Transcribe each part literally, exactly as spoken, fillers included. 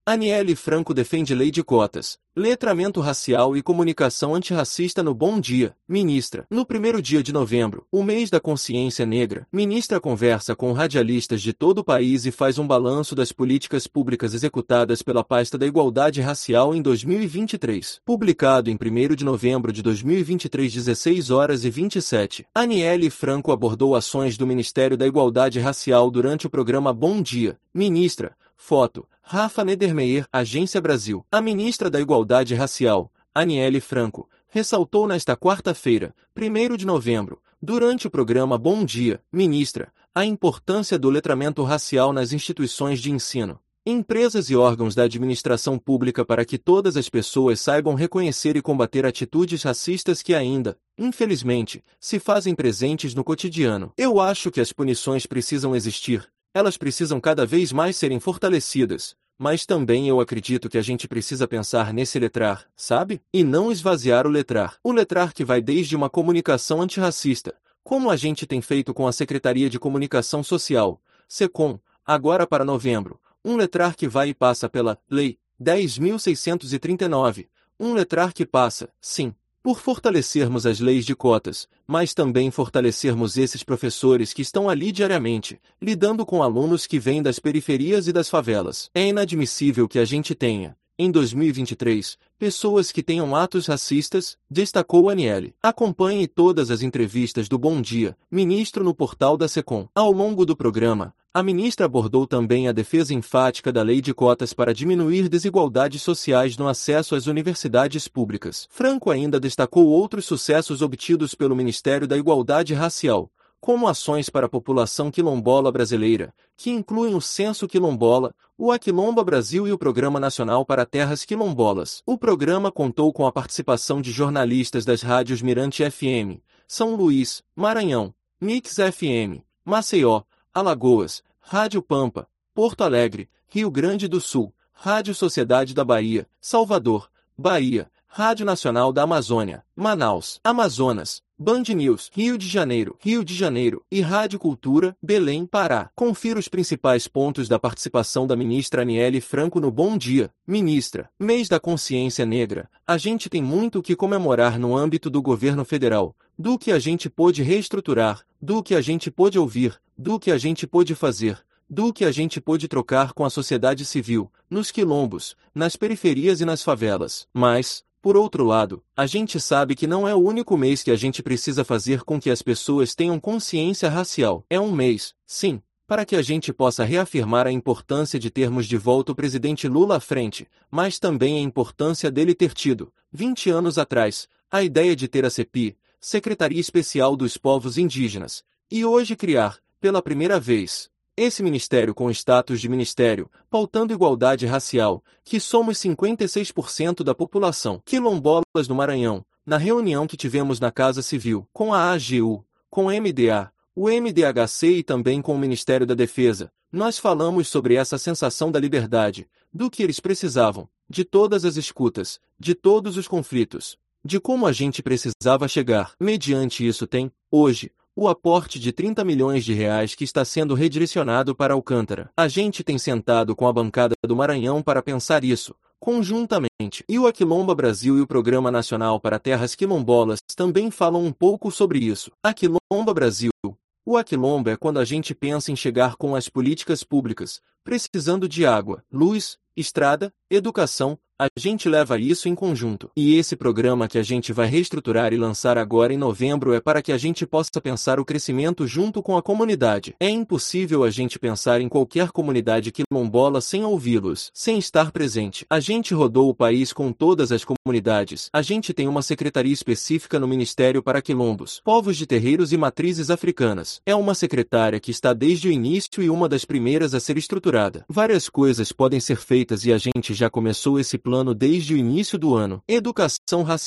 Aniele Franco defende lei de cotas, letramento racial e comunicação antirracista no Bom Dia, ministra. No primeiro dia de novembro, o mês da consciência negra, ministra conversa com radialistas de todo o país e faz um balanço das políticas públicas executadas pela pasta da igualdade racial em dois mil e vinte e três. Publicado em primeiro de novembro de dois mil e vinte e três, dezesseis horas e vinte e sete. Aniele Franco abordou ações do Ministério da Igualdade Racial durante o programa Bom Dia, ministra. Foto, Rafa Nedermeyer, Agência Brasil. A ministra da Igualdade Racial, Aniele Franco, ressaltou nesta quarta-feira, primeiro de novembro, durante o programa Bom Dia, ministra, a importância do letramento racial nas instituições de ensino, empresas e órgãos da administração pública para que todas as pessoas saibam reconhecer e combater atitudes racistas que ainda, infelizmente, se fazem presentes no cotidiano. Eu acho que as punições precisam existir. Elas precisam cada vez mais serem fortalecidas, mas também eu acredito que a gente precisa pensar nesse letrar, sabe? E não esvaziar o letrar. O letrar que vai desde uma comunicação antirracista, como a gente tem feito com a Secretaria de Comunicação Social, SECOM, agora para novembro, um letrar que vai e passa pela Lei dez mil seiscentos e trinta e nove, um letrar que passa, sim, por fortalecermos as leis de cotas, mas também fortalecermos esses professores que estão ali diariamente, lidando com alunos que vêm das periferias e das favelas. É inadmissível que a gente tenha, em dois mil e vinte e três, pessoas que tenham atos racistas, destacou Aniele. Acompanhe todas as entrevistas do Bom Dia, ministro no portal da SECOM. Ao longo do programa, a ministra abordou também a defesa enfática da lei de cotas para diminuir desigualdades sociais no acesso às universidades públicas. Franco ainda destacou outros sucessos obtidos pelo Ministério da Igualdade Racial, como ações para a população quilombola brasileira, que incluem o Censo Quilombola, o Aquilomba Brasil e o Programa Nacional para Terras Quilombolas. O programa contou com a participação de jornalistas das rádios Mirante F M, São Luís, Maranhão, Mix F M, Maceió, Alagoas, Rádio Pampa, Porto Alegre, Rio Grande do Sul, Rádio Sociedade da Bahia, Salvador, Bahia, Rádio Nacional da Amazônia, Manaus, Amazonas, Band News, Rio de Janeiro, Rio de Janeiro e Rádio Cultura, Belém, Pará. Confira os principais pontos da participação da ministra Aniele Franco no Bom Dia, ministra. Mês da Consciência Negra. A gente tem muito o que comemorar no âmbito do governo federal, do que a gente pôde reestruturar, do que a gente pôde ouvir, do que a gente pôde fazer, do que a gente pôde trocar com a sociedade civil, nos quilombos, nas periferias e nas favelas. Mas, por outro lado, a gente sabe que não é o único mês que a gente precisa fazer com que as pessoas tenham consciência racial. É um mês, sim, para que a gente possa reafirmar a importância de termos de volta o presidente Lula à frente, mas também a importância dele ter tido, vinte anos atrás, a ideia de ter a CEPI, Secretaria Especial dos Povos Indígenas, e hoje criar, pela primeira vez, esse ministério com status de ministério, pautando igualdade racial, que somos cinquenta e seis por cento da população. Quilombolas no Maranhão, na reunião que tivemos na Casa Civil, com a A G U, com a M D A, o M D H C e também com o Ministério da Defesa, nós falamos sobre essa sensação da liberdade, do que eles precisavam, de todas as escutas, de todos os conflitos, de como a gente precisava chegar. Mediante isso tem, hoje, o aporte de trinta milhões de reais que está sendo redirecionado para Alcântara. A gente tem sentado com a bancada do Maranhão para pensar isso, conjuntamente. E o Aquilomba Brasil e o Programa Nacional para Terras Quilombolas também falam um pouco sobre isso. Aquilomba Brasil. O Aquilomba é quando a gente pensa em chegar com as políticas públicas, precisando de água, luz, estrada, educação, a gente leva isso em conjunto. E esse programa que a gente vai reestruturar e lançar agora em novembro é para que a gente possa pensar o crescimento junto com a comunidade. É impossível a gente pensar em qualquer comunidade quilombola sem ouvi-los, sem estar presente. A gente rodou o país com todas as comunidades. A gente tem uma secretaria específica no Ministério para Quilombos, povos de terreiros e matrizes africanas. É uma secretária que está desde o início e uma das primeiras a ser estruturada. Várias coisas podem ser feitas e a gente já começou esse plano plano desde o início do ano. Educação racial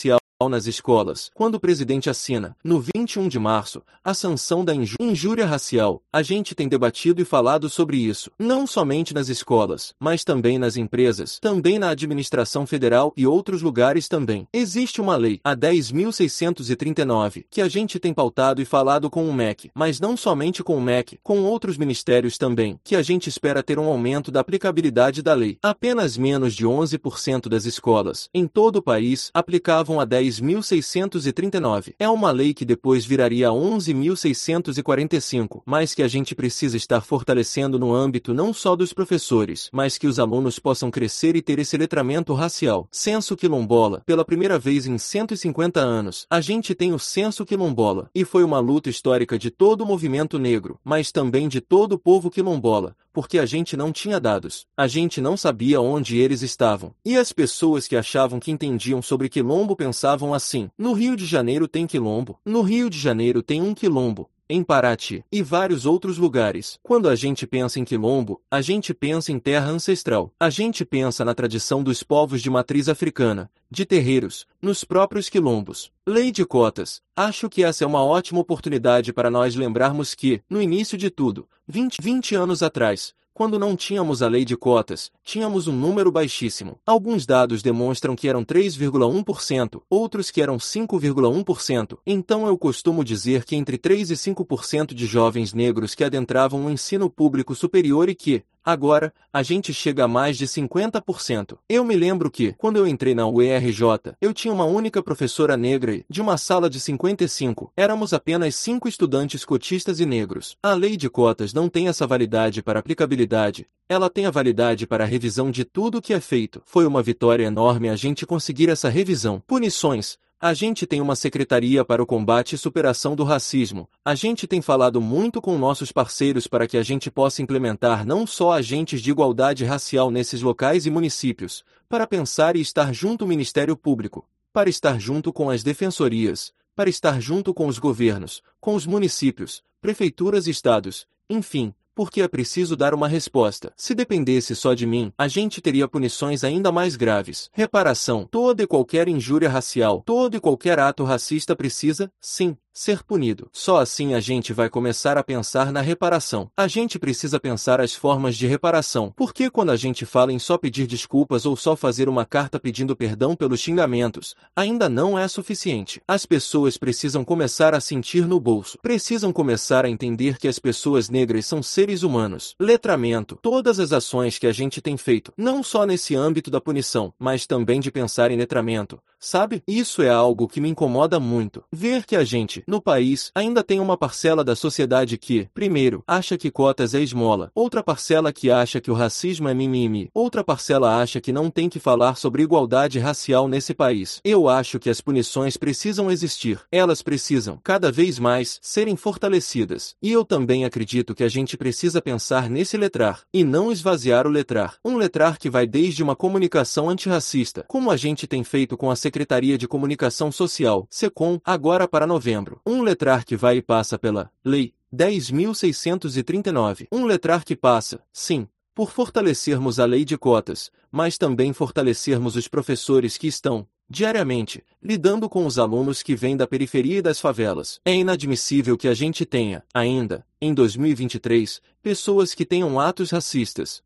nas escolas. Quando o presidente assina, no vinte e um de março, a sanção da injú- injúria racial, a gente tem debatido e falado sobre isso, não somente nas escolas, mas também nas empresas, também na administração federal e outros lugares também. Existe uma lei, a dez mil seiscentos e trinta e nove, que a gente tem pautado e falado com o M E C, mas não somente com o M E C, com outros ministérios também, que a gente espera ter um aumento da aplicabilidade da lei. Apenas menos de onze por cento das escolas, em todo o país, aplicavam a dez mil seiscentos e trinta e nove. É uma lei que depois viraria a onze mil seiscentos e quarenta e cinco, mas que a gente precisa estar fortalecendo no âmbito não só dos professores, mas que os alunos possam crescer e ter esse letramento racial. Censo quilombola. Pela primeira vez em cento e cinquenta anos, a gente tem o censo quilombola, e foi uma luta histórica de todo o movimento negro, mas também de todo o povo quilombola, porque a gente não tinha dados, a gente não sabia onde eles estavam. E as pessoas que achavam que entendiam sobre quilombo pensavam assim: no Rio de Janeiro tem quilombo, no Rio de Janeiro tem um quilombo, em Paraty, e vários outros lugares. Quando a gente pensa em quilombo, a gente pensa em terra ancestral. A gente pensa na tradição dos povos de matriz africana, de terreiros, nos próprios quilombos. Lei de cotas. Acho que essa é uma ótima oportunidade para nós lembrarmos que, no início de tudo, vinte, vinte anos atrás, quando não tínhamos a lei de cotas, tínhamos um número baixíssimo. Alguns dados demonstram que eram três vírgula um por cento, outros que eram cinco vírgula um por cento. Então eu costumo dizer que entre três e cinco por cento de jovens negros que adentravam o ensino público superior e que, agora, a gente chega a mais de cinquenta por cento. Eu me lembro que, quando eu entrei na U E R J, eu tinha uma única professora negra e, de uma sala de cinquenta e cinco, éramos apenas cinco estudantes cotistas e negros. A lei de cotas não tem essa validade para aplicabilidade, ela tem a validade para a revisão de tudo o que é feito. Foi uma vitória enorme a gente conseguir essa revisão. Punições. A gente tem uma secretaria para o combate e superação do racismo. A gente tem falado muito com nossos parceiros para que a gente possa implementar não só agentes de igualdade racial nesses locais e municípios, para pensar e estar junto ao Ministério Público, para estar junto com as defensorias, para estar junto com os governos, com os municípios, prefeituras e estados, enfim, porque é preciso dar uma resposta. Se dependesse só de mim, a gente teria punições ainda mais graves. Reparação. Toda e qualquer injúria racial, todo e qualquer ato racista precisa, sim, ser punido. Só assim a gente vai começar a pensar na reparação. A gente precisa pensar as formas de reparação. Porque quando a gente fala em só pedir desculpas ou só fazer uma carta pedindo perdão pelos xingamentos, ainda não é suficiente. As pessoas precisam começar a sentir no bolso. Precisam começar a entender que as pessoas negras são seres humanos. Letramento. Todas as ações que a gente tem feito, não só nesse âmbito da punição, mas também de pensar em letramento. Sabe? Isso é algo que me incomoda muito. Ver que a gente, no país, ainda tem uma parcela da sociedade que, primeiro, acha que cotas é esmola, outra parcela que acha que o racismo é mimimi, outra parcela acha que não tem que falar sobre igualdade racial nesse país. Eu acho que as punições precisam existir. Elas precisam, cada vez mais, serem fortalecidas. E eu também acredito que a gente precisa pensar nesse letrar, e não esvaziar o letrar. Um letrar que vai desde uma comunicação antirracista, como a gente tem feito com a Secretaria de Comunicação Social, SECOM, agora para novembro. Um letrar que vai e passa pela Lei dez mil seiscentos e trinta e nove. Um letrar que passa, sim, por fortalecermos a lei de cotas, mas também fortalecermos os professores que estão, diariamente, lidando com os alunos que vêm da periferia e das favelas. É inadmissível que a gente tenha, ainda, em dois mil e vinte e três, pessoas que tenham atos racistas,